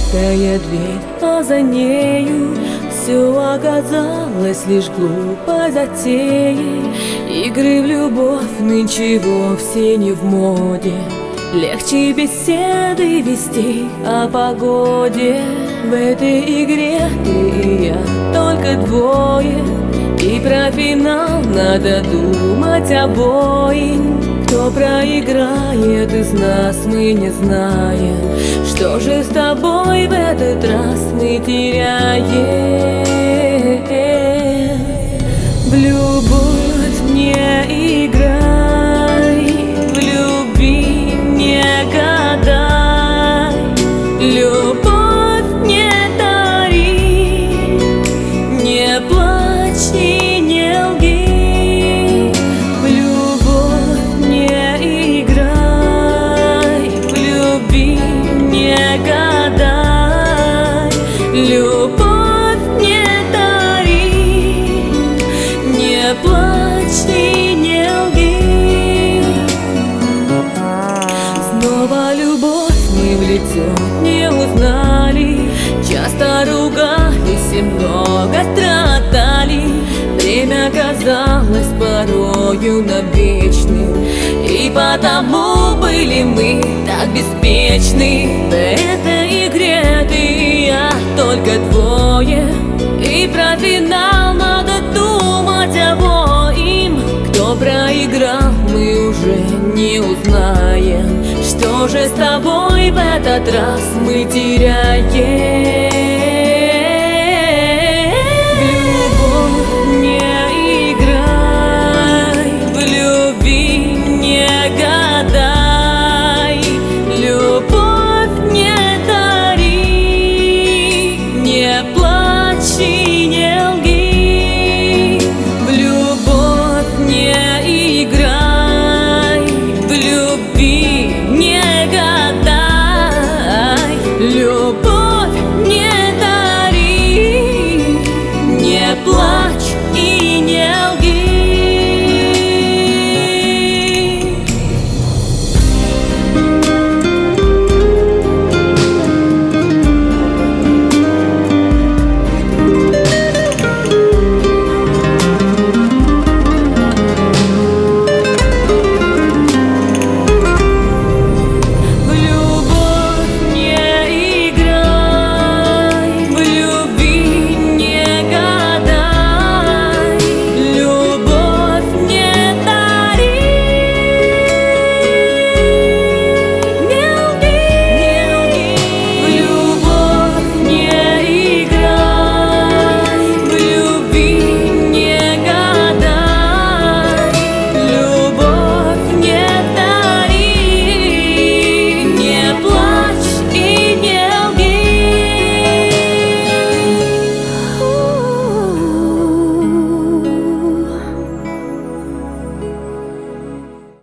открытая дверь, а за нею все оказалось лишь глупой затеей. Игры в любовь нынче вовсе не в моде. Легче беседы вести о погоде. В этой игре ты и я только двое, и про финал надо думать обоим. Кто проиграет из нас, мы не знаем. Что же с тобой в этот раз мы теряем? В любовь не играй, в любви не гадай, любовь не дари, не плачь и не лги. В любовь не играй, в любви не гадай, любовь не дари, не плачь и не лги. Снова любовь мы в лицо не узнали, часто ругались и много страдали. Время казалось порою нам вечным, и потому были мы так беспечны. В этой игре ты и я только двое, и про финал надо думать обоим. Кто проиграл, мы уже не узнаем. Что же с тобой в этот раз мы теряем?